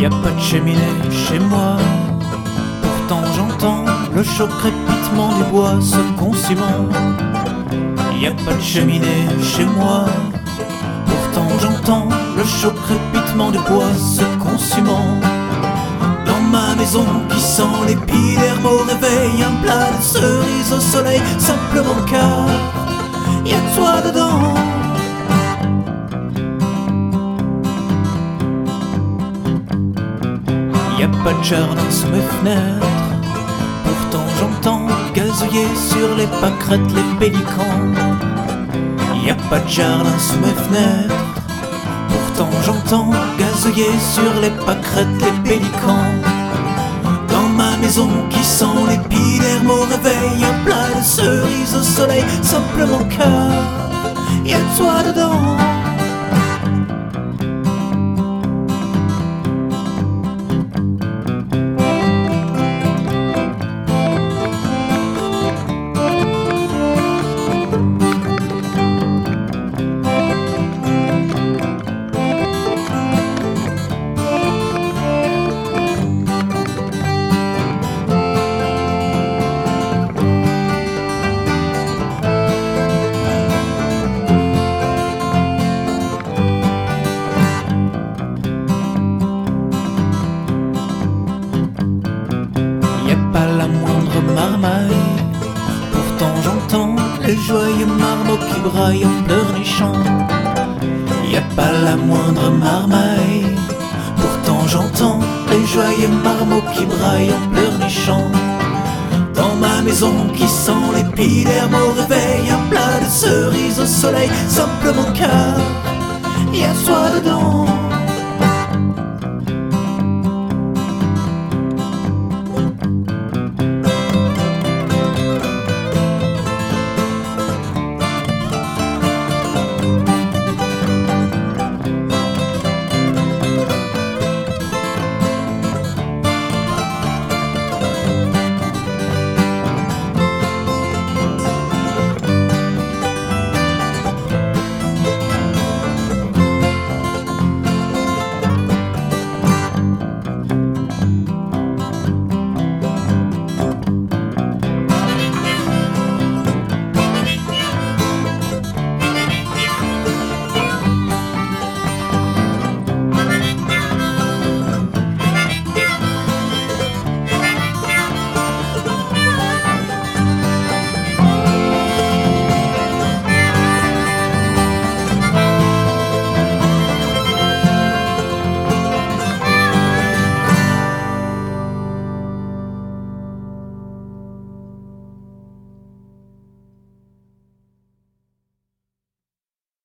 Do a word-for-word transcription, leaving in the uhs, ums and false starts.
Y a pas de cheminée chez moi, pourtant j'entends le chaud crépitement du bois se consumant. Y a pas de cheminée chez moi, pourtant j'entends le chaud crépitement du bois se consumant. Dans ma maison qui sent l'épiderme au réveil, un plat de cerises au soleil, simplement car y a toi dedans. Y a pas de jardin sous mes fenêtres, pourtant j'entends gazouiller sur les pâquerettes les pélicans. Y a pas de jardin sous mes fenêtres, pourtant j'entends gazouiller sur les pâquerettes les pélicans. Dans ma maison qui sent l'épiderme au réveil, un plat de cerises au soleil, simplement car y a toi dedans. La moindre marmaille, pourtant j'entends les joyeux marmots qui braillent en pleurnichant. Y a pas la moindre marmaille, pourtant j'entends les joyeux marmots qui braillent en pleurnichant. Dans ma maison qui sent l'épiderme au réveil, un plat de cerises au soleil, simplement car y a toi dedans.